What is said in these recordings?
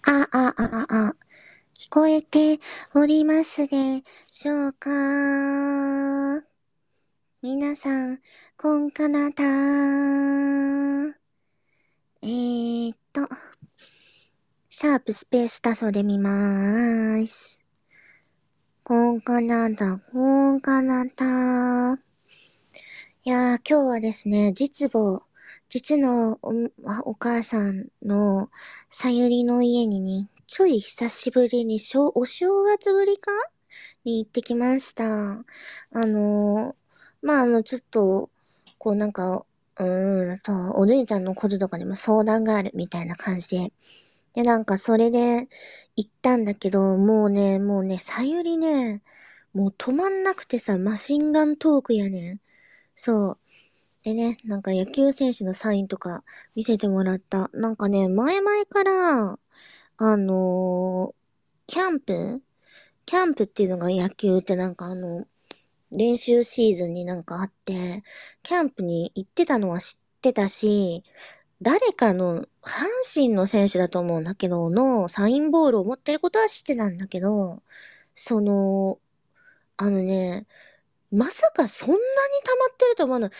聞こえておりますでしょうか？皆さん、こんかなた。シャープスペースタソで見まーす。こんかなた、こんかなた。いやー、今日はですね、実のお母さんのさゆりの家にね、ちょい久しぶりにお正月ぶりかに行ってきました。ちょっと、おじいちゃんのこととかにも相談があるみたいな感じで。で、それで行ったんだけど、もうね、さゆりね、もう止まんなくてさ、マシンガントークやねん。そう。でね、野球選手のサインとか見せてもらった。前々から、あのーキャンプキャンプっていうのが野球って練習シーズンにあって、キャンプに行ってたのは知ってたし、誰かの、阪神の選手だと思うんだけど、のサインボールを持ってることは知ってたんだけど、その、あのね、まさかそんなに溜まってると思うの。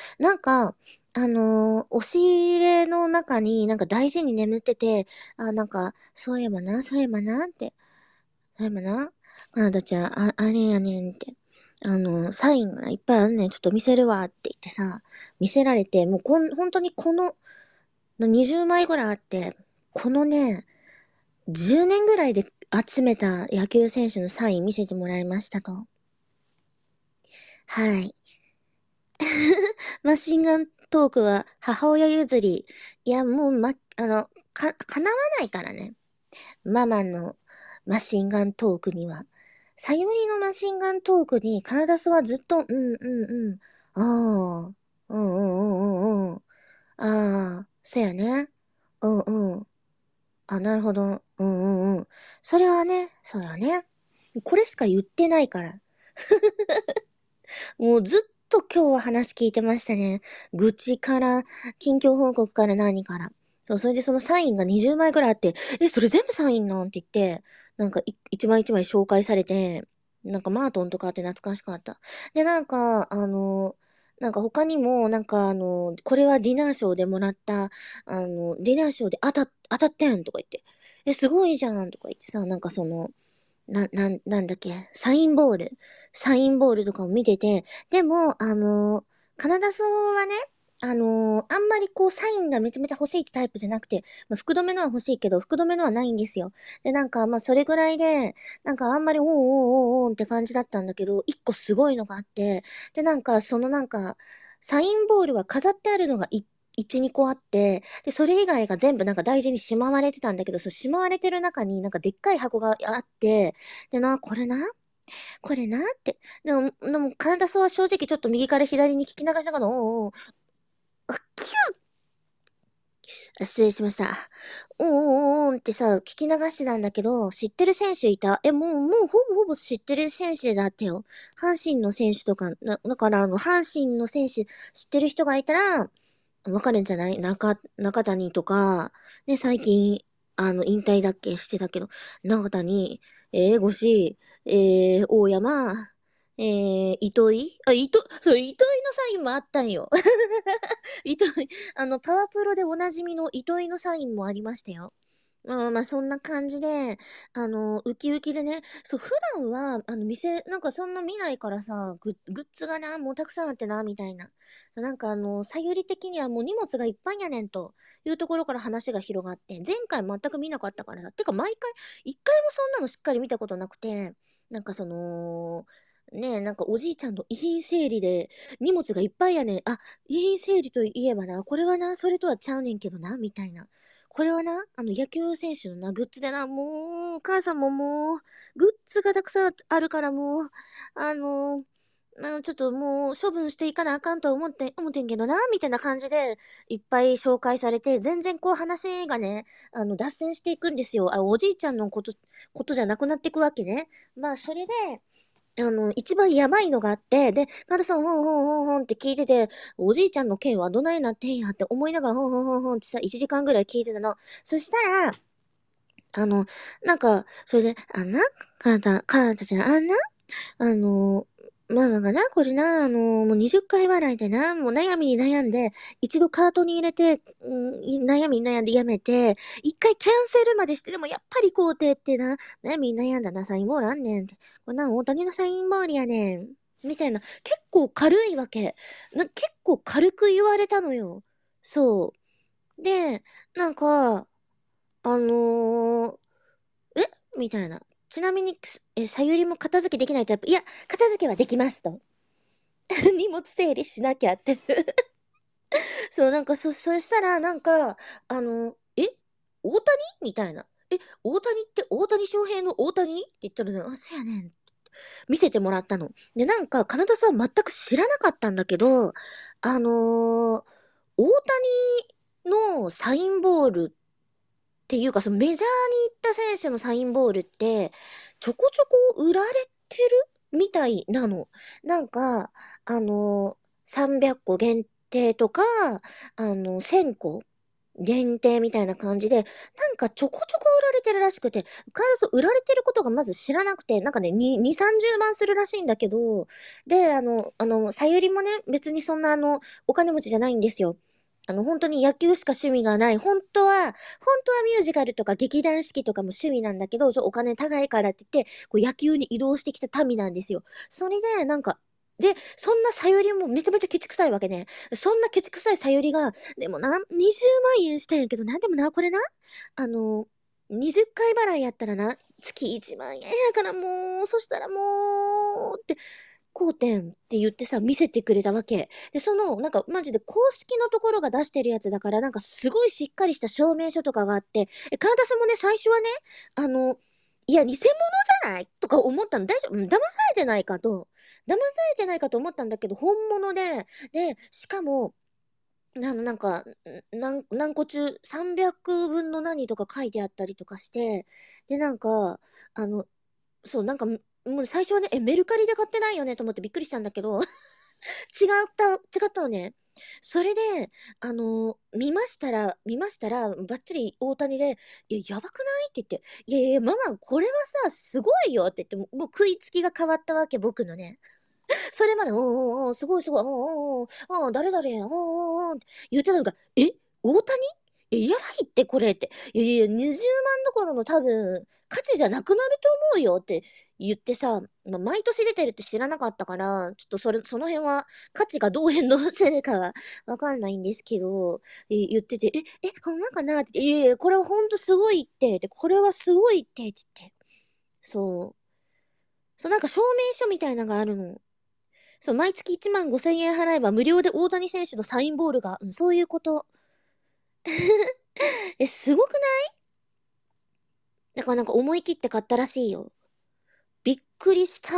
押し入れの中に大事に眠ってて、そういえばな、そういえばなって、そういえばな、あなたちゃん、あれやねんって。サインがいっぱいあるねん。ちょっと見せるわって言ってさ、見せられて、もう本当にこの、20枚ぐらいあって、このね、10年ぐらいで集めた野球選手のサイン見せてもらいましたと。はい。マシンガントークは母親譲り。いや、もう、叶わないからね。ママのマシンガントークには。さゆりのマシンガントークに、カナダスはずっと、ああ、ああ、そやね。なるほど。それはね、そうよね。これしか言ってないから。もうずっと今日は話聞いてましたね。愚痴から、近況報告から何から。そう、それでそのサインが20枚くらいあって、それ全部サインなんて言って、一枚一枚紹介されて、マートンとかって懐かしかった。で、他にも、これはディナーショーでもらった、ディナーショーで当たってんとか言って、すごいじゃんとか言ってさ、なんだっけ、サインボールとかを見てて、でも、カナダソーはね、あんまりサインがめちゃめちゃ欲しいってタイプじゃなくて、福留のは欲しいけど、福留のはないんですよ。で、それぐらいで、あんまり、おーって感じだったんだけど、一個すごいのがあって、で、サインボールは飾ってあるのが1、2個あって、で、それ以外が全部大事にしまわれてたんだけど、しまわれてる中にでっかい箱があって、でこれなって。でも、カナダソは正直ちょっと右から左に聞き流したかな、失礼しました。ってさ、聞き流してたんだけど、知ってる選手いた？もうほぼ知ってる選手だったよ。阪神の選手とか、だから阪神の選手知ってる人がいたら、わかるんじゃない？中谷とか、ね、最近、引退だっけしてたけど、中谷、越大山、糸井そう、糸井のサインもあったんよ。糸井、パワプロでおなじみの糸井のサインもありましたよ。そんな感じで、ウキウキでね、そう、普段は、そんな見ないからさ、グッズがな、もうたくさんあってな、みたいな。さゆり的にはもう荷物がいっぱいやねん、というところから話が広がって、前回全く見なかったからさ、てか毎回、一回もそんなのしっかり見たことなくて、ねえ、おじいちゃんの遺品整理で荷物がいっぱいやねん。遺品整理といえばな、これはな、それとはちゃうねんけどな、みたいな。これはな、野球選手のな、グッズでな、もう、お母さんももう、グッズがたくさんあるからもう、あの、ちょっともう処分していかなあかんと思ってんけどな、みたいな感じで、いっぱい紹介されて、全然話がね、脱線していくんですよ。おじいちゃんのことじゃなくなっていくわけね。それで、一番やばいのがあって、で、カルさん、ほんって聞いてて、おじいちゃんの件はどないなってんやって思いながら、ほんってさ、1時間ぐらい聞いてたの。そしたら、 なんか、それで、かなたちゃん、ママがな、これな、もう20回払いでな、もう悩みに悩んで、一度カートに入れて、悩みに悩んでやめて、一回キャンセルまでして、でもやっぱり買うてってな、悩みに悩んだな、サインボールあんねんって。これな、大谷のサインボールやねん。みたいな、結構軽いわけ。結構軽く言われたのよ。そう。で、なんか、あのーえみたいな。ちなみに、さゆりも片付けできないタイプ。いや、片付けはできますと。荷物整理しなきゃって。そう、そしたら、大谷みたいな。大谷って大谷翔平の大谷って言ったらね、あ、そうやねん。見せてもらったの。で、カナダさん全く知らなかったんだけど、大谷のサインボールっていうか、そのメジャーに行った選手のサインボールって、ちょこちょこ売られてるみたいなの。あの300個限定とか、1000個限定みたいな感じで、ちょこちょこ売られてるらしくて、売られてることがまず知らなくて、2、30万するらしいんだけど、で、さゆりもね、別にそんなお金持ちじゃないんですよ。本当に野球しか趣味がない。本当はミュージカルとか劇団四季とかも趣味なんだけど、お金高いからって言って、こう野球に移動してきた民なんですよ。それで、で、そんなさゆりもめちゃめちゃケチくさいわけね。そんなケチくさいさゆりが、でもな、20万円したんやけどな、でもな、これな、あの、20回払いやったらな、月1万円やからもう、そしたらもう、って、こうてんって言ってさ、見せてくれたわけ。で、マジで公式のところが出してるやつだから、すごいしっかりした証明書とかがあって、カーダスもね、最初はね、いや、偽物じゃないとか思ったの。大丈夫？騙されてないかと。騙されてないかと思ったんだけど、本物で、で、しかも、何個中300分の何とか書いてあったりとかして、で、あの、そう、もう最初はね、メルカリで買ってないよねと思ってびっくりしたんだけど、違ったのね。それで、見ましたら、ばっちり大谷で、やばくないって言って、いやいや、ママ、これはさ、すごいよって言って、もう食いつきが変わったわけ、僕のね。それまで、おーおーおー、すごいすごい、おーおーおー、誰々、おーおーおーって言ってたのが、大谷やばいってこれって。いやいや、20万どころの多分、価値じゃなくなると思うよって言ってさ、毎年出てるって知らなかったから、ちょっとその辺は価値がどう変動するかはわかんないんですけど、言ってて、ほんまかなって言って、いやいや、これはほんとすごいって、これはすごいって言って。そう。そう、証明書みたいなのがあるの。そう、毎月1万5千円払えば無料で大谷選手のサインボールが、そういうこと。すごくない？だから思い切って買ったらしいよ。びっくりした。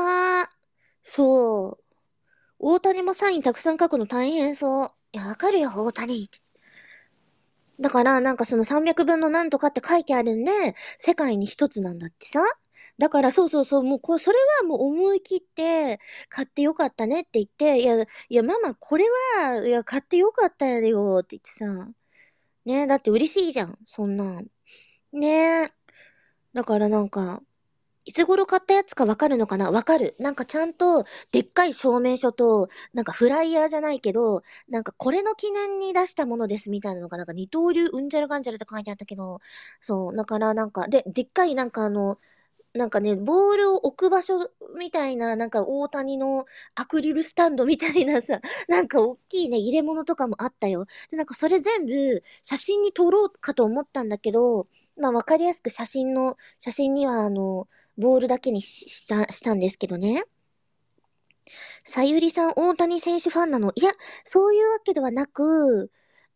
そう。大谷もサインたくさん書くの大変そう。いや、わかるよ、大谷。だから、その300分のなんとかって書いてあるんで、世界に一つなんだってさ。だから、そうそうそう、それはもう思い切って買ってよかったねって言って、いや、ママ、これは、いや、買ってよかったよって言ってさ。ねえ、だって嬉しいじゃん、そんなん。ねえ。だからいつ頃買ったやつかわかるのかな？わかる。ちゃんと、でっかい証明書と、フライヤーじゃないけど、これの記念に出したものですみたいなのが、二刀流うんちゃらかんちゃらって書いてあったけど、そう、だからでっかいボールを置く場所みたいな、大谷のアクリルスタンドみたいなさ、大きいね、入れ物とかもあったよ。で、それ全部写真に撮ろうかと思ったんだけど、わかりやすく写真にはボールだけにしたんですけどね。さゆりさん、大谷選手ファンなの？いや、そういうわけではなく、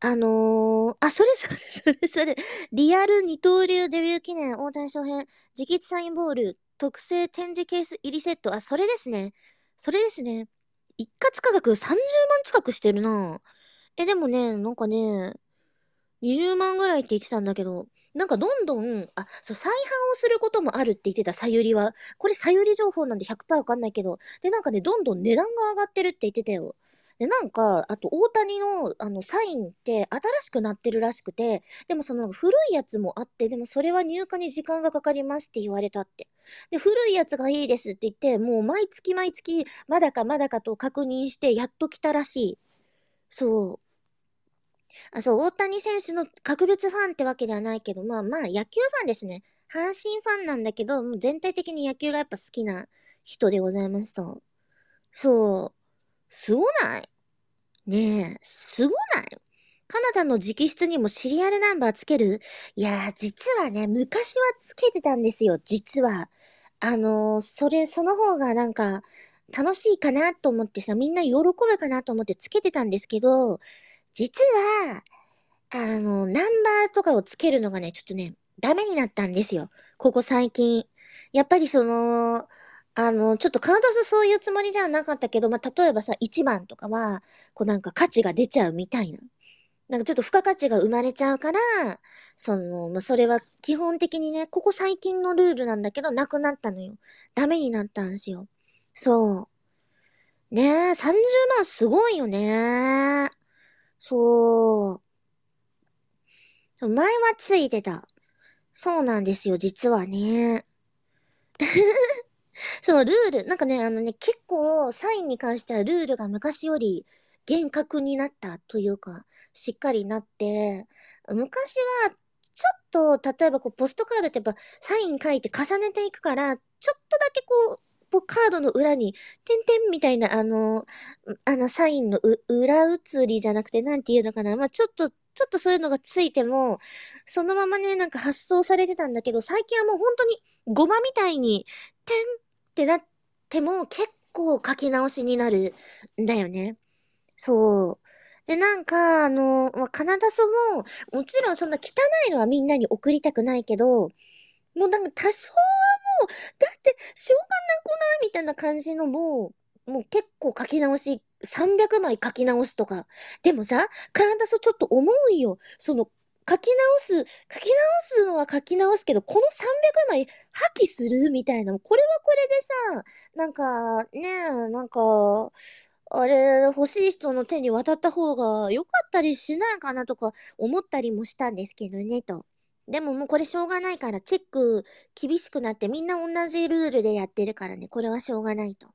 それ。リアル二刀流デビュー記念、大谷翔平、直筆サインボール、特製展示ケース入りセット。あ、それですね。それですね。一括価格30万近くしてるな。でもね、20万ぐらいって言ってたんだけど、どんどん、再販をすることもあるって言ってた、さゆりは。これさゆり情報なんで100%わかんないけど。で、どんどん値段が上がってるって言ってたよ。 で、なんか、あと大谷の、サインって新しくなってるらしくて、でもその古いやつもあって、でもそれは入荷に時間がかかりますって言われたって。で、古いやつがいいですって言って、もう毎月毎月、まだかまだかと確認して、やっと来たらしい。そう。そう、大谷選手の格別ファンってわけではないけど、まあまあ、野球ファンですね。阪神ファンなんだけど、もう全体的に野球がやっぱ好きな人でございました。そう。すごないねえ、すごないカナダの直筆にもシリアルナンバーつけるいやー、実はね、昔はつけてたんですよ、実は。その方がなんか、楽しいかなと思ってさ、みんな喜ぶかなと思ってつけてたんですけど、実は、ナンバーとかをつけるのがね、ちょっとね、ダメになったんですよ。ここ最近。やっぱりちょっとカナダスそういうつもりじゃなかったけど、まあ、例えばさ、1番とかは、こうなんか価値が出ちゃうみたいな。なんかちょっと付加価値が生まれちゃうから、まあ、それは基本的にね、ここ最近のルールなんだけど、なくなったのよ。ダメになったんですよ。そう。ねえ、30万すごいよね。そう。前はついてた。そうなんですよ、実はね。そう、ルール、なんかね、結構、サインに関してはルールが昔より厳格になったというか、しっかりなって、昔は、ちょっと、例えばこう、ポストカードってやっぱ、サイン書いて重ねていくから、ちょっとだけカードの裏に、点々みたいな、サインの裏写りじゃなくて、なんていうのかな。まあ、ちょっとそういうのがついても、そのままね、なんか発送されてたんだけど、最近はもう本当に、ゴマみたいに、点ってなっても結構書き直しになるんだよね。そう。で、なんか、まあ、カナダソも、もちろんそんな汚いのはみんなに送りたくないけど、もうなんか多少はもう、だってしょうがなくないみたいな感じのもう結構書き直し、300枚書き直すとか。でもさ、カナダソちょっと思うよ。書き直すのは書き直すけど、この300枚破棄するみたいな。これはこれでさ、なんか、ねえ、なんか、あれ、欲しい人の手に渡った方が良かったりしないかなとか思ったりもしたんですけどね、と。でももうこれしょうがないから、チェック厳しくなってみんな同じルールでやってるからね、これはしょうがないと。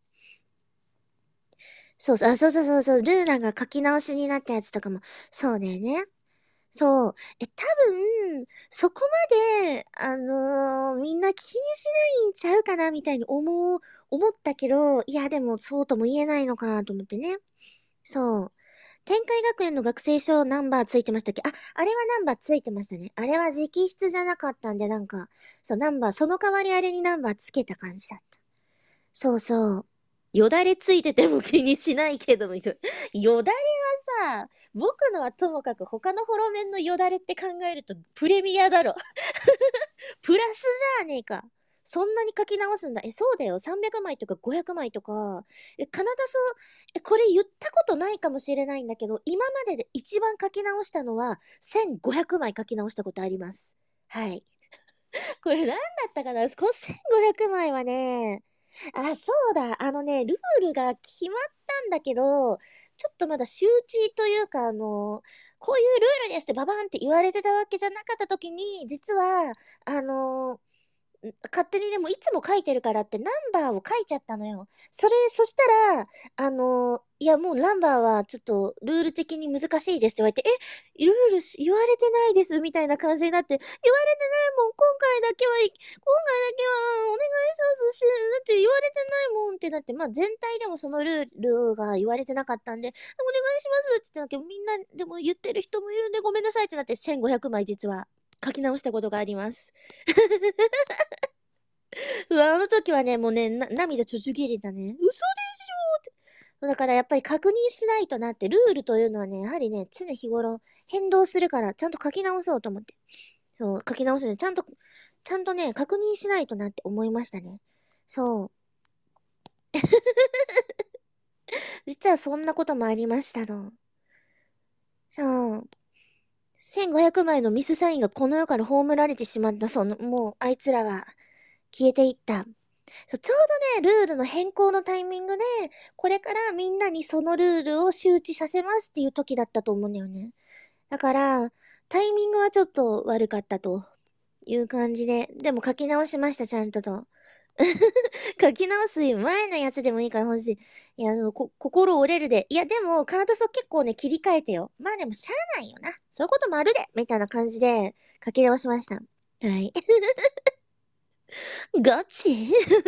そうそう、そう、ルーラが書き直しになったやつとかも、そうだよね。そう。多分、そこまで、みんな気にしないんちゃうかな、みたいに思ったけど、いや、でもそうとも言えないのかなと思ってね。そう。天海学園の学生証ナンバーついてましたっけあれはナンバーついてましたね。あれは直筆じゃなかったんで、なんか、そう、ナンバー、その代わりあれにナンバーつけた感じだった。そうそう。よだれついてても気にしないけども、よだれはさ、僕のはともかく他のホロメンのよだれって考えるとプレミアだろ。プラスじゃねえか。そんなに書き直すんだ。そうだよ。300枚とか500枚とか。カナダこれ言ったことないかもしれないんだけど、今までで一番書き直したのは1500枚書き直したことあります。はい。これ何だったかなこの1500枚はね、そうだ。ルールが決まったんだけど、ちょっとまだ周知というか、こういうルールですってババンって言われてたわけじゃなかった時に、実は、あの、勝手にでもいつも書いてるからってナンバーを書いちゃったのよ。そしたら、いやもうナンバーはちょっとルール的に難しいですって言われて、ルール言われてないですみたいな感じになって、言われてないもん、今回だけはお願いしますし、だって言われてないもんってなって、まあ全体でもそのルールが言われてなかったんで、お願いしますって言ってたけど、みんなでも言ってる人もいるんでごめんなさいってなって1500枚実は書き直したことがあります。あの時はね、もうね、涙ちょちょぎれたね。嘘でしょって。だからやっぱり確認しないとなって、ルールというのはね、やはりね、常日頃変動するから、ちゃんと書き直そうと思って。そう、書き直すね。ちゃんとね、確認しないとなって思いましたね。そう。実はそんなこともありましたの。そう。1500枚のミスサインがこの世から葬られてしまった、もう、あいつらは消えていった。 そう、ちょうどね、ルールの変更のタイミングで、これからみんなにそのルールを周知させますっていう時だったと思うんだよね。だから、タイミングはちょっと悪かったという感じで、でも書き直しました、ちゃんとと。書き直す前のやつでもいいから欲しい。いや、心折れるで。いや、でも、カナタソ結構ね、切り替えてよ。まあでも、しゃあないよな。そういうこともあるでみたいな感じで、書き直しました。はい。ガチ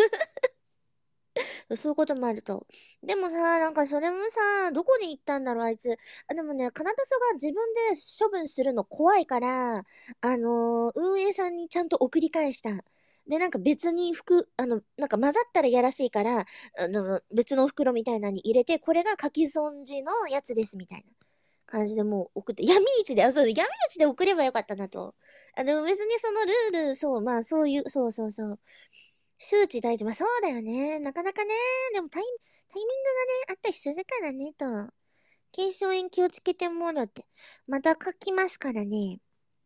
そういうこともあると。でもさ、なんかそれもさ、どこに行ったんだろう、あいつ。あ、でもね、カナタソが自分で処分するの怖いから、運営さんにちゃんと送り返した。で、なんか別になんか混ざったらやらしいから、別の袋みたいなのに入れて、これが書き損じのやつです、みたいな感じでもう送って、闇市で、闇市で送ればよかったなと。別にそのルール、そう、まあそういう、そうそうそう。周知大事。まあそうだよね。なかなかね。でもタイミングがね、あったりするからね、と。腱鞘炎気をつけてもらって。また書きますからね。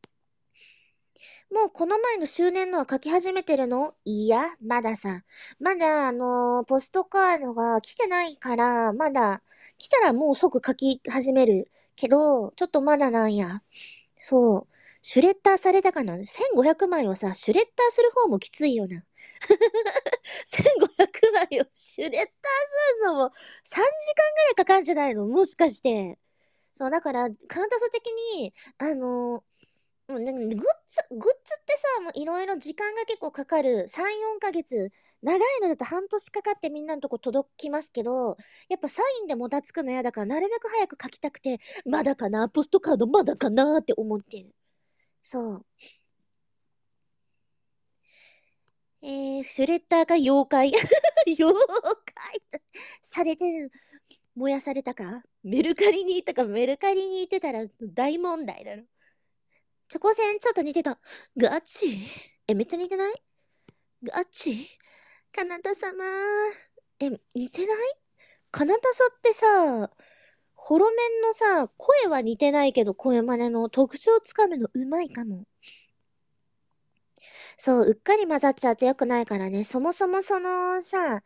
もうこの前の周年のは書き始めてるの？いや、まださ。まだポストカードが来てないから、まだ、来たらもう即書き始める。けど、ちょっとまだなんや。そう。シュレッダーされたかな？ 1500 枚をさ、シュレッダーする方もきついよな。1500枚をシュレッダーするのも3時間ぐらいかかるんじゃないの？もしかして。そう、だから、カウンタソ的に、もうね、グッズってさ、もういろいろ時間が結構かかる。3、4ヶ月。長いのだと半年かかってみんなのとこ届きますけど、やっぱサインでもたつくの嫌だから、なるべく早く書きたくて、まだかな、ポストカードまだかなって思ってる。そう。シュレッダーか妖怪妖怪されてる。燃やされたか？メルカリに行ったか、メルカリに行ってたら大問題だろ。チョコセンちょっと似てた。ガチ？めっちゃ似てない？ガチ？カナタ様。似てない？カナタソってさ、ホロメンのさ、声は似てないけど、声真似の特徴つかむのうまいかも。そう、うっかり混ざっちゃうと良くないからね。そもそもそのさ、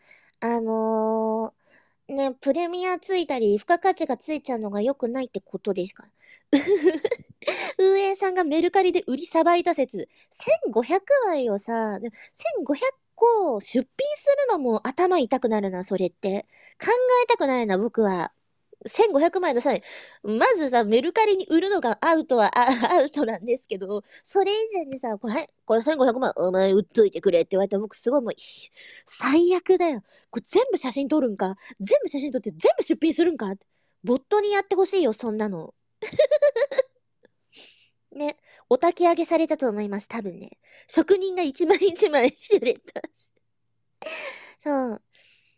ね、プレミアついたり、付加価値がついちゃうのが良くないってことですから。運営さんがメルカリで売りさばいた説。1500枚をさ、1500個出品するのも頭痛くなるな、それって。考えたくないな、僕は。1500枚の際、まずさ、メルカリに売るのがアウトはアウトなんですけど、それ以前にさ、これ1500万、お前売っといてくれって言われたら僕すごいもう、最悪だよ。これ全部写真撮るんか？全部写真撮って全部出品するんか？ボットにやってほしいよ、そんなの。ね。お焚き上げされたと思います、多分ね。職人が一枚一枚シュレッダーして。そう。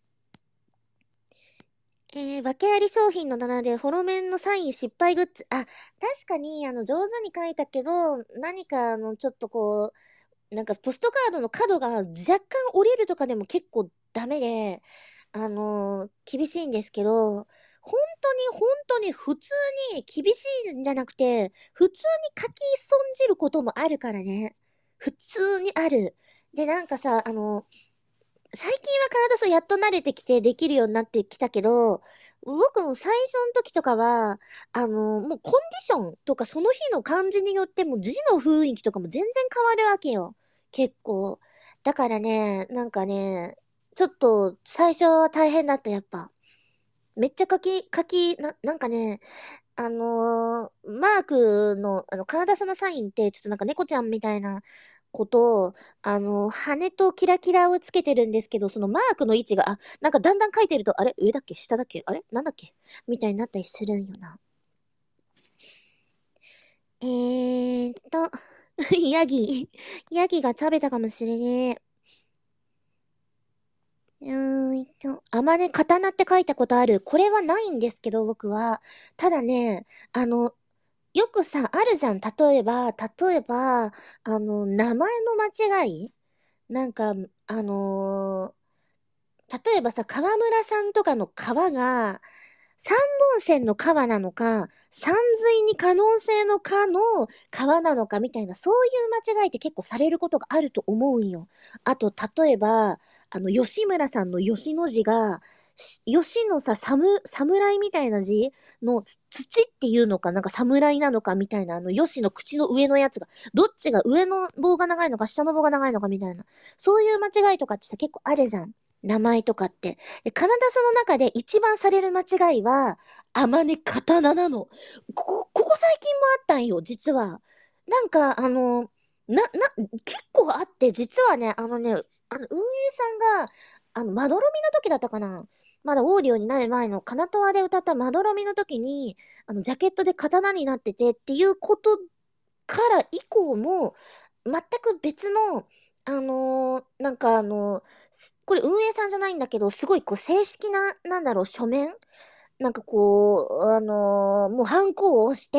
訳あり商品の棚で、フォロメンのサイン失敗グッズ。あ、確かに、上手に書いたけど、何か、ちょっとこう、なんか、ポストカードの角が若干折れるとかでも結構ダメで、厳しいんですけど、本当に普通に厳しいんじゃなくて、普通に書き損じることもあるからね。普通にある。で、なんかさ、最近は体そうやっと慣れてきてできるようになってきたけど、僕も最初の時とかは、もうコンディションとかその日の感じによっても字の雰囲気とかも全然変わるわけよ。結構。だからね、なんかね、ちょっと最初は大変だった、やっぱ。めっちゃなんかね、マークの、カナダさんのサインって、ちょっとなんか猫ちゃんみたいなことを、羽とキラキラをつけてるんですけど、そのマークの位置が、なんかだんだん書いてると、あれ上だっけ下だっけあれなんだっけみたいになったりするんよな。ヤギ。ヤギが食べたかもしれねえ。あまね、刀って書いたことある。これはないんですけど、僕は。ただね、よくさ、あるじゃん。名前の間違いなんか、あの例えばさ、川村さんとかの川が、 三本線の川なのか、三髄に可能性のかの川なのかみたいな、そういう間違いって結構されることがあると思うんよ。あと、例えば、吉村さんの吉の字が、吉のさ、侍みたいな字の土っていうのか、なんか侍なのかみたいな、吉の口の上のやつが、どっちが上の棒が長いのか下の棒が長いのかみたいな。そういう間違いとかってさ、結構あるじゃん。名前とかって。で、カナダその中で一番される間違いは、あまね刀なの。ここ最近もあったんよ、実は。なんか、結構あって、実はね、運営さんが、まどろみの時だったかな。まだオーディオになる前のカナトワで歌ったまどろみの時に、ジャケットで刀になっててっていうことから以降も、全く別の、これ運営さんじゃないんだけど、すごいこう正式な、書面なんかこう、もうハンコを押して、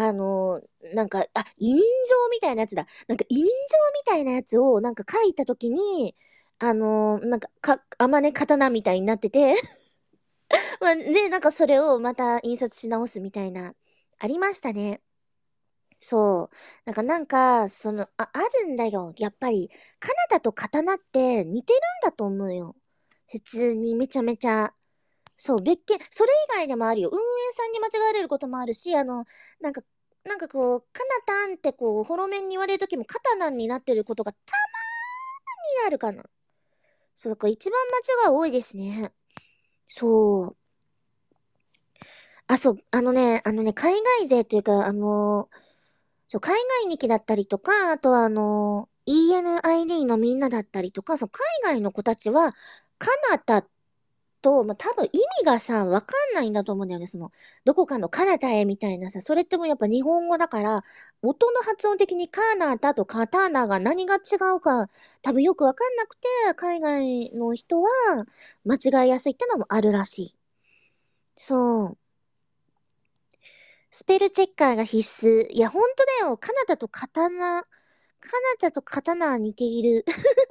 委任状みたいなやつだ。なんか委任状みたいなやつをなんか書いたときに、あまね刀みたいになっててまあ、で、なんかそれをまた印刷し直すみたいな、ありましたね。そう。あるんだよ。やっぱり、カナダと刀って似てるんだと思うよ。普通にめちゃめちゃ。そう、それ以外でもあるよ。運営さんに間違われることもあるし、なんか、こう、カナタンってこう、ホロメンに言われるときもカタナンになってることがたまにあるかな。そう、だから一番間違い多いですね。そう。そう、海外勢というか、海外に来だったりとか、あとはENID のみんなだったりとか、海外の子たちは、カナダと、多分意味がさ、わかんないんだと思うんだよね。どこかのカナダへみたいなさ、それってもやっぱ日本語だから、音の発音的にカナダとカタナが何が違うか、多分よくわかんなくて、海外の人は間違いやすいってのもあるらしい。そう。スペルチェッカーが必須。いや、ほんとだよ。カナダと刀は似ている。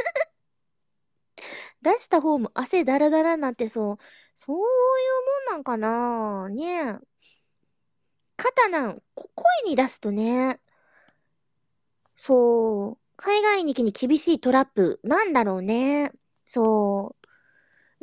出した方も汗だらだらになってそう。そういうもんなんかなねえ。声に出すとね。そう。海外に行きに厳しいトラップ。なんだろうね。そう。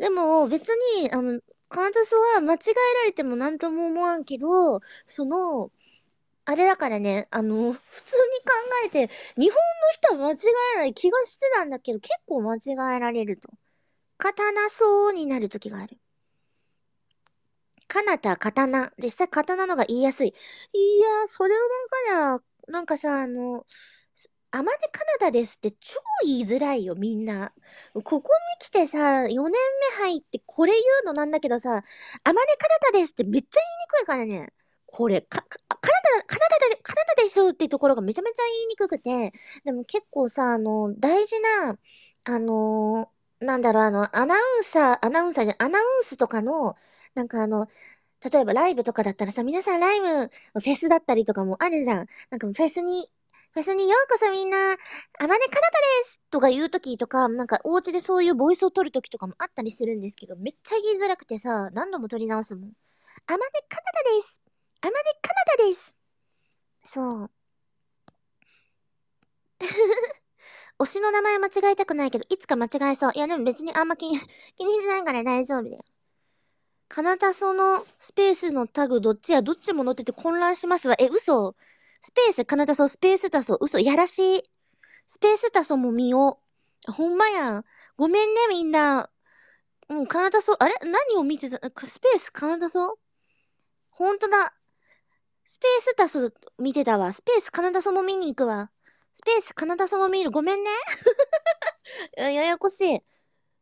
でも別に、カナダソは間違えられてもなんとも思わんけど、あれだからね、普通に考えて、日本の人は間違えない気がしてたんだけど、結構間違えられると。刀そうになる時がある。かなた、刀。実際刀のが言いやすい。いやー、それをなんかさ、あまねカナダですって超言いづらいよ、みんな。ここに来てさ、4年目入ってこれ言うのなんだけどさ、あまねカナダですってめっちゃ言いにくいからね。これ、カナダでしょっていうところがめちゃめちゃ言いにくくて、でも結構さ、大事な、あのアナウンスとかの、なんか例えばライブとかだったらさ、皆さんライブ、フェスだったりとかもあるじゃん。なんかフェスにようこそみんな、あまねかなたですとか言うときとか、なんかお家でそういうボイスを取るときとかもあったりするんですけど、めっちゃ言いづらくてさ、何度も取り直すもん。あまねかなたです。あまねかなたです。そう。推しの名前間違えたくないけど、いつか間違えそう。いやでも別にあんま気にしないから大丈夫だよ。カナタソのスペースのタグどっちやどっちも載ってて混乱しますわ。嘘。スペース、カナタソ、スペースタソ、嘘、やらしい。スペースタソも見よう。ほんまやん。ごめんね、みんな。カナタソ、あれ何を見てたスペース、カナタソほんとだ。スペースタソ見てたわ。スペース、カナタソも見に行くわ。スペース、カナタソも見る。ごめんね。ややこしい。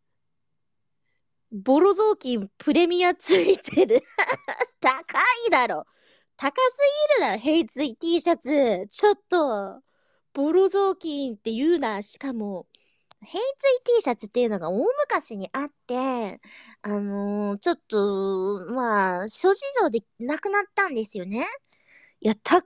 ボロ雑巾プレミアついてる。高いだろ。高すぎるだろ、ヘイツイ T シャツ。ちょっと、ボロ雑巾って言うな。しかも、ヘイツイ T シャツっていうのが大昔にあって、ちょっと、まあ、諸事情でなくなったんですよね。いや、高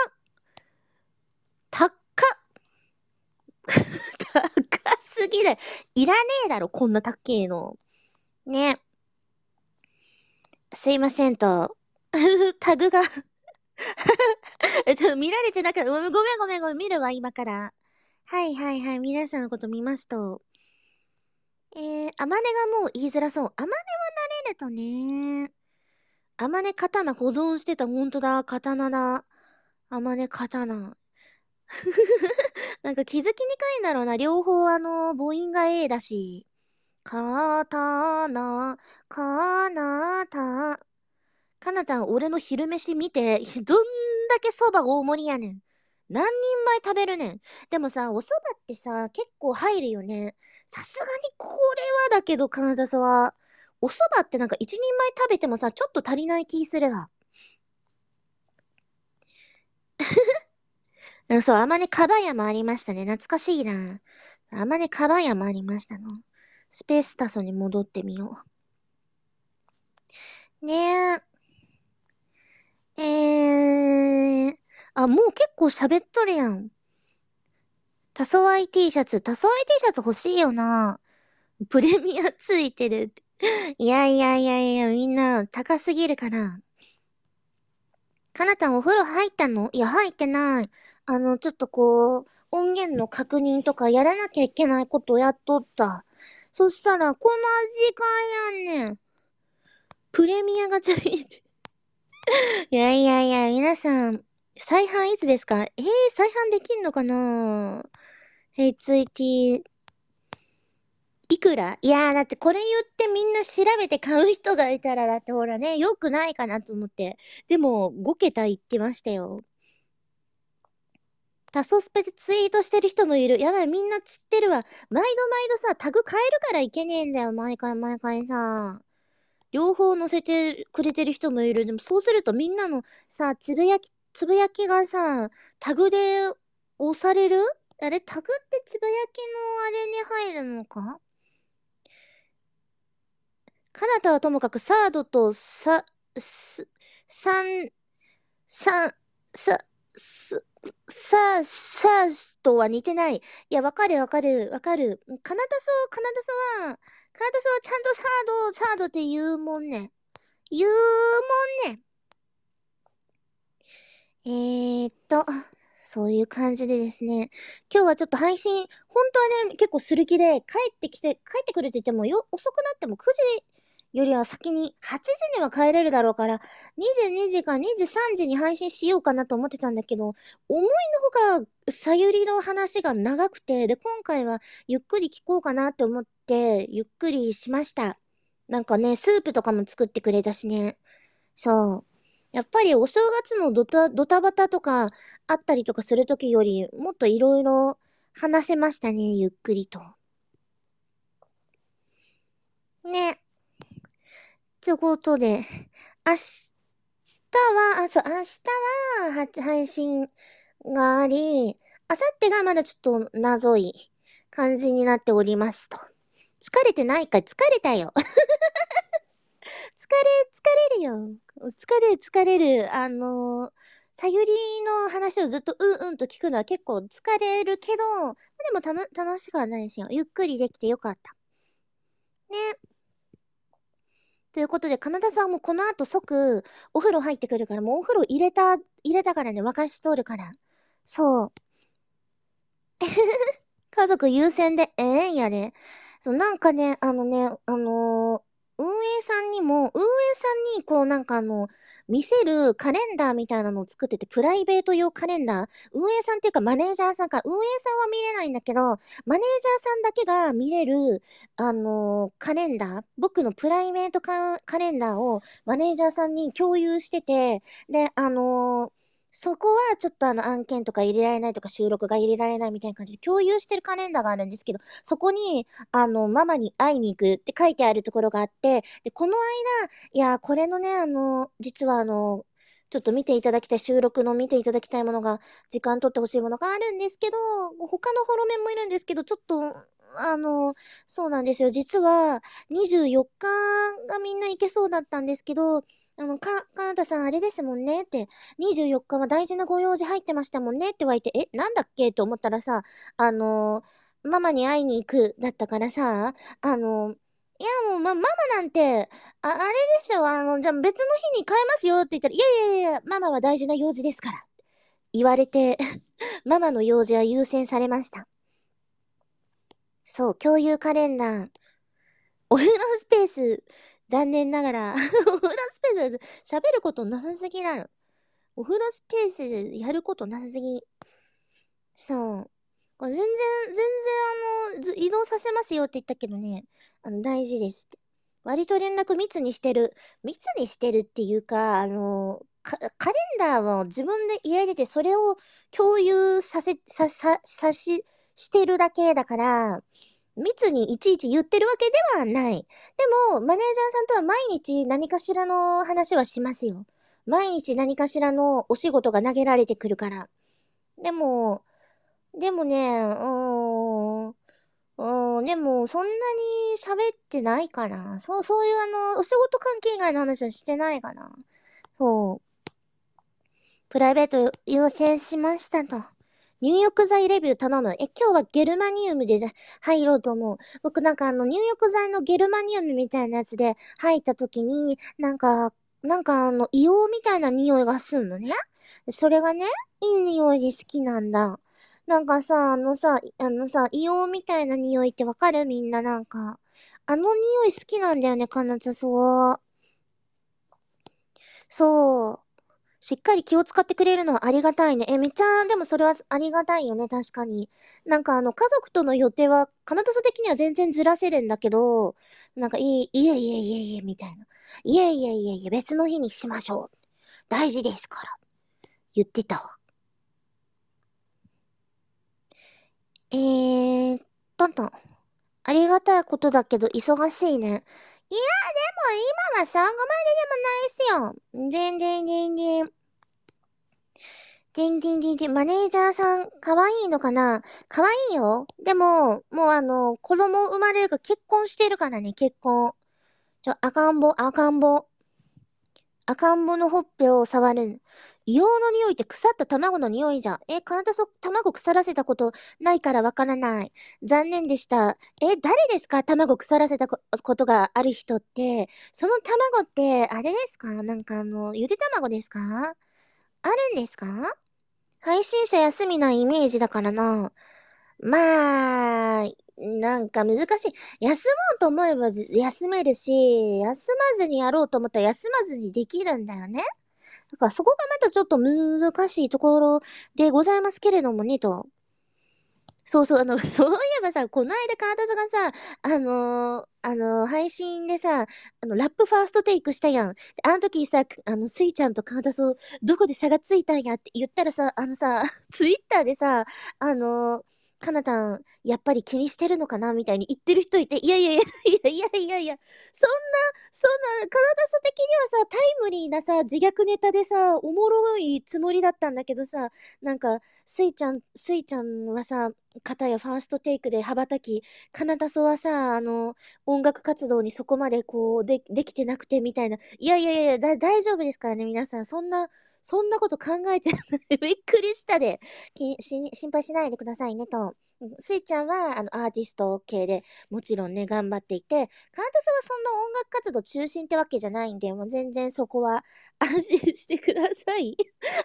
すぎる。いらねえだろ、こんな高えの。ね。 すいませんと。タグがちょっと見られてなかった。ごめんごめんごめんごめん。見るわ、今から。はいはいはい。皆さんのこと見ますと。あまねがもう言いづらそう。あまねは慣れるとね。あまね刀保存してた。ほんとだ。刀だ。あまね刀。なんか気づきにくいんだろうな。両方母音が A だし。かたな、かなた。かなたん、俺の昼飯見て、どんだけ蕎麦大盛りやねん。何人前食べるねん。でもさ、お蕎麦ってさ、結構入るよね。さすがにこれはだけど、金田さんは、お蕎麦ってなんか一人前食べてもさ、ちょっと足りない気するわ。うん、そう、あまねかばやもありましたね。懐かしいな。あまねかばやもありましたの。スペースタソに戻ってみよう。ねえ。もう結構喋っとるやん。多層愛 T シャツ。多層愛 T シャツ欲しいよな。プレミアついてるって。いやいやいやいや、みんな高すぎるから。かなたんお風呂入ったの？いや、入ってない。ちょっと音源の確認とかやらなきゃいけないことをやっとった。そしたら、この時間やんねん。プレミアがついて。いやいやいや、皆さん、再販いつですか？再販できんのかな？HIT、いくら？いやー、だってこれ言ってみんな調べて買う人がいたら、だってほらね、良くないかなと思って。でも、5桁言ってましたよ。タソスペでツイートしてる人もいる。やばい、みんな知ってるわ。毎度毎度さ、タグ変えるからいけねえんだよ。毎回毎回さ。両方載せてくれてる人もいる。でもそうするとみんなのさ、つぶやきがさ、タグで押される？あれ、タグってつぶやきのあれに入るのか？かなたはともかくサードとサン、サン、サ、サーとは似てない。いや、わかるわかるわかる。かなたさはちゃんとサードって言うもんね。言うもんね。そういう感じでですね。今日はちょっと配信、本当はね、結構する気で、帰ってくるって言っても遅くなっても9時よりは先に、8時には帰れるだろうから、22時か2時3時に配信しようかなと思ってたんだけど、思いのほか、さゆりの話が長くて、で、今回はゆっくり聞こうかなって思って、ゆっくりしました。なんかね、スープとかも作ってくれたしね。そう。やっぱりお正月のドタバタとかあったりとかするときよりもっといろいろ話せましたね、ゆっくりと。ね。ってことで、明日明日は配信があり、明後日がまだちょっと謎い感じになっておりますと。疲れてないか？疲れたよ。疲れるよ。疲れる。さゆりの話をずっとうんうんと聞くのは結構疲れるけど、でも楽しくはないですよ。ゆっくりできてよかった。ね。ということで、カナダさんもこの後即お風呂入ってくるから、もうお風呂入れたからね、沸かしとるから。そう。家族優先でええんやで。そう、なんかね、運営さんに、見せるカレンダーみたいなのを作ってて、プライベート用カレンダー。運営さんっていうかマネージャーさんか、運営さんは見れないんだけど、マネージャーさんだけが見れる、カレンダー、僕のプライベートカレンダーをマネージャーさんに共有してて、で、そこはちょっと案件とか入れられないとか収録が入れられないみたいな感じで共有してるカレンダーがあるんですけど、そこに、ママに会いに行くって書いてあるところがあって、で、この間、いや、これのね、実はちょっと見ていただきたい、収録の見ていただきたいものが、時間取ってほしいものがあるんですけど、他のフォロメンもいるんですけど、ちょっと、そうなんですよ。実は、24日がみんな行けそうだったんですけど、かなたさんあれですもんねって、24日は大事なご用事入ってましたもんねって言われて、なんだっけと思ったらさ、ママに会いに行くだったからさ、あの、 いや、もう、ママなんて、あれでしょ、じゃあ別の日に変えますよって言ったら、いやいやいや、ママは大事な用事ですから。言われて、ママの用事は優先されました。そう、共有カレンダー。お風呂スペース、残念ながら、お風呂スペース、喋ることなさすぎなの。お風呂スペースやることなさすぎ。そう。これ全然移動させますよって言ったけどね、大事ですって。割と連絡密にしてる。密にしてるっていうか、カレンダーを自分で入れてて、それを共有してるだけだから、密にいちいち言ってるわけではない。でも、マネージャーさんとは毎日何かしらの話はしますよ。毎日何かしらのお仕事が投げられてくるから。でも、でもね、でも、そんなに喋ってないかな。そういうお仕事関係以外の話はしてないかな。そう。プライベート優先しましたと。入浴剤レビュー頼む。今日はゲルマニウムで入ろうと思う。僕なんか入浴剤のゲルマニウムみたいなやつで入った時に、なんか硫黄みたいな匂いがするのね。それがね、いい匂いで好きなんだ。なんかさ、硫黄みたいな匂いってわかる？みんななんか。あの匂い好きなんだよね、彼女そう。そう。しっかり気を使ってくれるのはありがたいね。めっちゃ、でもそれはありがたいよね、確かに。なんか家族との予定は、カナダサ的には全然ずらせるんだけど、なんかいえ、みたいな。いえ、別の日にしましょう。大事ですから。言ってたわ。トントン。ありがたいことだけど忙しいね。いや、でも今はそこまででもないっすよ。全然。マネージャーさん、可愛いのかな？可愛いよ。でも、もう子供生まれるか結婚してるからね、結婚。赤ん坊。赤ん坊のほっぺを触る。硫黄の匂いって腐った卵の匂いじゃん。卵腐らせたことないからわからない。残念でした。誰ですか？卵腐らせたことがある人って。その卵って、あれですか？なんかゆで卵ですか？あるんですか？配信者休みないイメージだからな。まあ、なんか難しい。休もうと思えば休めるし、休まずにやろうと思ったら休まずにできるんだよね。だからそこがまたちょっと難しいところでございますけれどもね、と。そう、そういえばさ、この間川田さんがさ、配信でさ、ラップファーストテイクしたやん。あの時さ、スイちゃんと川田さん、どこで差がついたんやって言ったらさ、ツイッターでさ、あのかなたん、やっぱり気にしてるのかなみたいに言ってる人いて、そんな、カナダス的にはさ、タイムリーなさ、自虐ネタでさ、おもろいつもりだったんだけどさ、なんか、スイちゃんはさ、片やファーストテイクで羽ばたき、カナダソはさ、音楽活動にそこまでこう、できてなくてみたいな。大丈夫ですからね、皆さん。そんなこと考えてないびっくりしたで。心配しないでくださいね、と。スイちゃんは、アーティスト系で、もちろんね、頑張っていて、カナダさんはそんな音楽活動中心ってわけじゃないんで、もう全然そこは安心してください。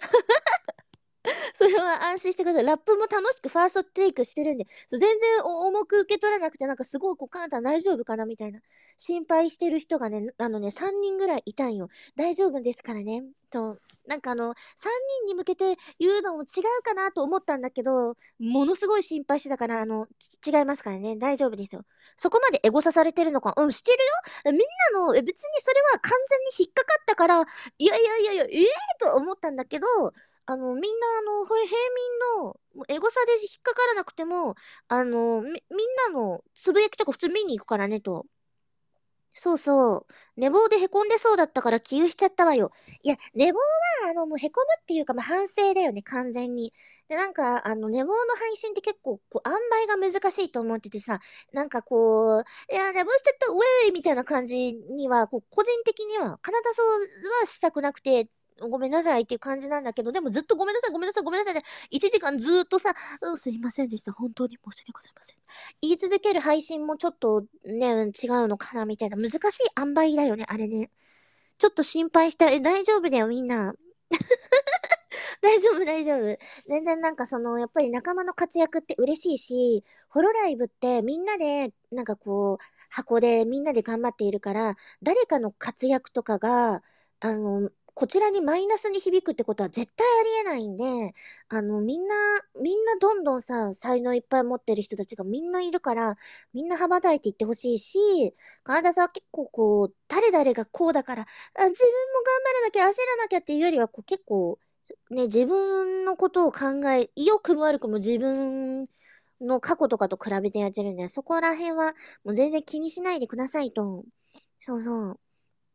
それは安心してください。ラップも楽しくファーストテイクしてるんで、全然重く受け取らなくて、なんかすごいカナダ大丈夫かなみたいな。心配してる人がね、3人ぐらいいたんよ。大丈夫ですからね。と、なんか3人に向けて言うのも違うかなと思ったんだけど、ものすごい心配してたから、違いますからね。大丈夫ですよ。そこまでエゴサされてるのか。してるよ。みんなの、別にそれは完全に引っかかったから、と思ったんだけど、みんな平民の、エゴサで引っかからなくても、みんなのつぶやきとか普通見に行くからねと。そうそう。寝坊で凹んでそうだったから気憂しちゃったわよ。いや、寝坊は、もう凹むっていうか、まあ、反省だよね、完全に。で、なんか、寝坊の配信って結構、こう、塩梅が難しいと思っててさ、なんかこう、いや、寝坊しちゃった、ウェイみたいな感じには、こう、個人的には、カナダそうはしたくなくて、 ごめんなさいっていう感じなんだけど、でもずっとごめんなさい、ごめんなさい、ごめんなさいで、1時間ずっとさ、すいませんでした。本当に申し訳ございません。言い続ける配信もちょっとね、違うのかなみたいな。難しい塩梅だよね、あれね。ちょっと心配した。大丈夫だよ、みんな。大丈夫、大丈夫。全然なんかやっぱり仲間の活躍って嬉しいし、ホロライブってみんなで、なんかこう、箱でみんなで頑張っているから、誰かの活躍とかが、こちらにマイナスに響くってことは絶対ありえないんで、みんなどんどんさ、才能いっぱい持ってる人たちがみんないるから、みんな羽ばたいていってほしいし、カナダさんは結構こう、誰々がこうだから、自分も頑張らなきゃ焦らなきゃっていうよりは、こう結構、ね、自分のことを考え、良くも悪くも自分の過去とかと比べてやってるんで、そこら辺はもう全然気にしないでくださいと。そうそう。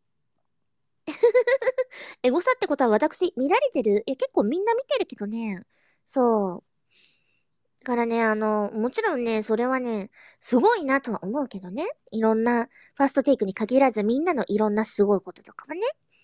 エゴサってことは私、見られてる結構みんな見てるけどね。そう。だからね、もちろんね、それはね、すごいなとは思うけどね。いろんな、ファーストテイクに限らずみんなのいろんなすごいこととかはね。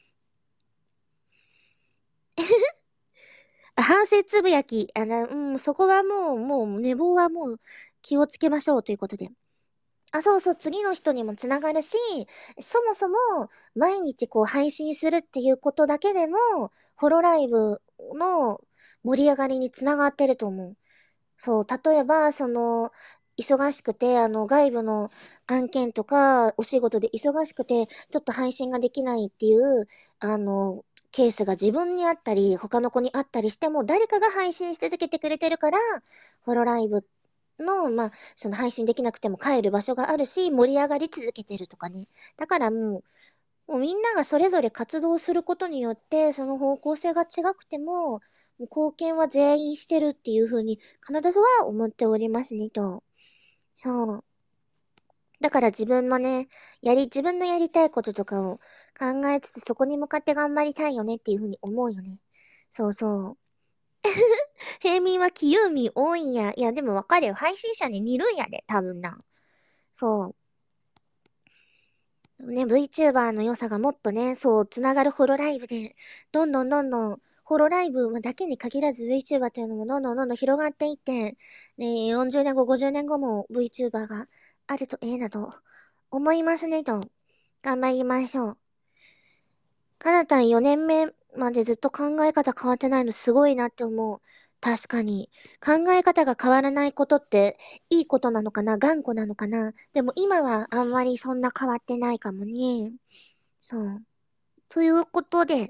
反省つぶやき、そこはもう寝坊はもう気をつけましょうということで。そうそう、次の人にもつながるし、そもそも毎日こう配信するっていうことだけでも、ホロライブの盛り上がりにつながってると思う。そう、例えば、忙しくて、外部の案件とか、お仕事で忙しくて、ちょっと配信ができないっていう、ケースが自分にあったり、他の子にあったりしても、誰かが配信し続けてくれてるから、ホロライブの、その配信できなくても帰る場所があるし、盛り上がり続けてるとかね。だからもうみんながそれぞれ活動することによって、その方向性が違くても、もう貢献は全員してるっていう風に、カナダとは思っておりますね、と。そう。だから自分もね、自分のやりたいこととかを考えつつ、そこに向かって頑張りたいよねっていう風に思うよね。そうそう。平民は気有民多いんや。いや、でもわかるよ。配信者に似るんやで、多分な。そう。ね、VTuber の良さがもっとね、そう、つながるホロライブで、どんどんどんどん、ホロライブだけに限らず VTuber っていうのもどんどんどんどん広がっていって、ね、40年後、50年後も VTuber があるとええなと思いますねと。頑張りましょう。かなたん4年目までずっと考え方変わってないのすごいなって思う。確かに。考え方が変わらないことっていいことなのかな頑固なのかなでも今はあんまりそんな変わってないかもね。そう。ということで、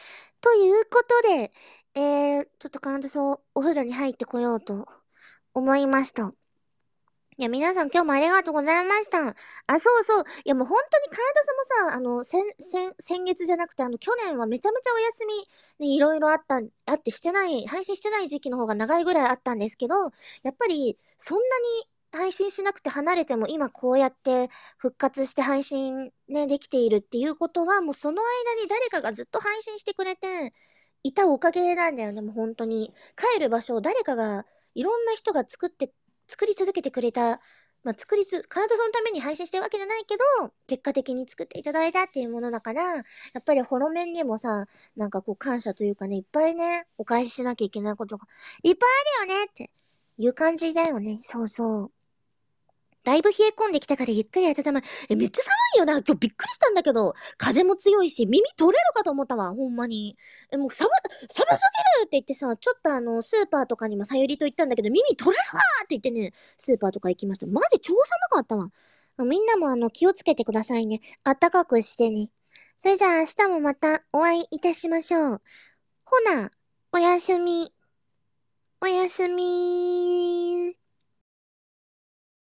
ちょっと簡単そうお風呂に入ってこようと思いました。いや、皆さん今日もありがとうございました。そうそう。いや、もう本当に体さもさ、先月じゃなくて、去年はめちゃめちゃお休みにいろいろあって配信してない時期の方が長いぐらいあったんですけど、やっぱり、そんなに配信しなくて離れても今こうやって復活して配信ね、できているっていうことは、もうその間に誰かがずっと配信してくれていたおかげなんだよね、もう本当に。帰る場所を誰かが、いろんな人が作り続けてくれた、体そのために配信してるわけじゃないけど、結果的に作っていただいたっていうものだから、やっぱりホロメンにもさ、なんかこう感謝というかね、いっぱいね、お返ししなきゃいけないことがいっぱいあるよねっていう感じだよね。そうそう。だいぶ冷え込んできたからゆっくり温まる。めっちゃ寒いよな。今日びっくりしたんだけど、風も強いし、耳取れるかと思ったわ、ほんまに。もう寒すぎるって言ってさ、ちょっとスーパーとかにもさゆりと言ったんだけど、耳取れるかって言ってね、スーパーとか行きました。マジ超寒かったわ。みんなも気をつけてくださいね。あったかくしてね。それじゃあ明日もまたお会いいたしましょう。ほな、おやすみ。おやすみー。